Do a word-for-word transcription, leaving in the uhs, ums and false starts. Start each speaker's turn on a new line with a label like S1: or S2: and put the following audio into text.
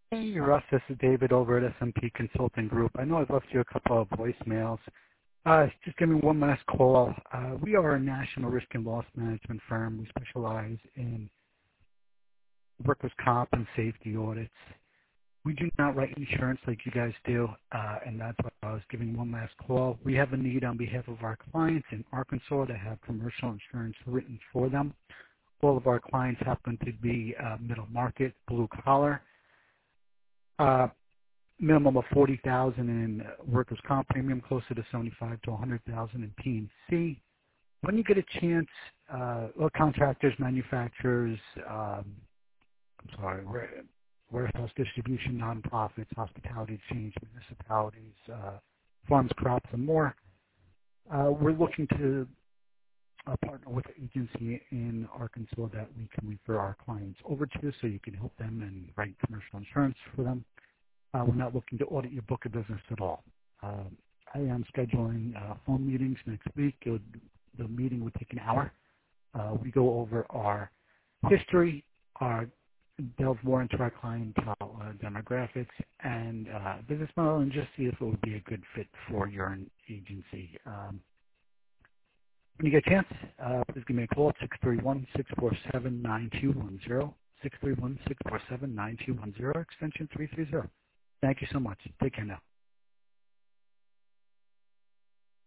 S1: Hey, Russ, this is David over at S M P Consulting Group. I know I've left you a couple of voicemails. Uh, just give me one last call. Uh, we are a national risk and loss management firm. We specialize in workers' comp and safety audits. We do not write insurance like you guys do, uh, and that's why I was giving one last call. We have a need on behalf of our clients in Arkansas to have commercial insurance written for them. All of our clients happen to be uh, middle market, blue collar. Uh, minimum of forty thousand dollars in workers' comp premium, closer to seventy-five to one hundred thousand dollars in P and C. When you get a chance, uh, well, contractors, manufacturers, um, I'm sorry, ware- warehouse distribution, nonprofits, hospitality exchange, municipalities, uh, farms, crops, and more. Uh, we're looking to uh, partner with an agency in Arkansas that we can refer our clients over to so you can help them and write commercial insurance for them. Uh, we're not looking to audit your book of business at all. Um, I am scheduling uh, phone meetings next week. It would, the meeting would take an hour. Uh, we go over our history, our delve more into our clientele uh, demographics and uh, business model, and just see if it would be a good fit for your agency. Um, when you get a chance, uh, please give me a call at six three one, six four seven, nine two one zero, six three one, six four seven, nine two one zero, extension three three zero. Thank you so much. Take care now.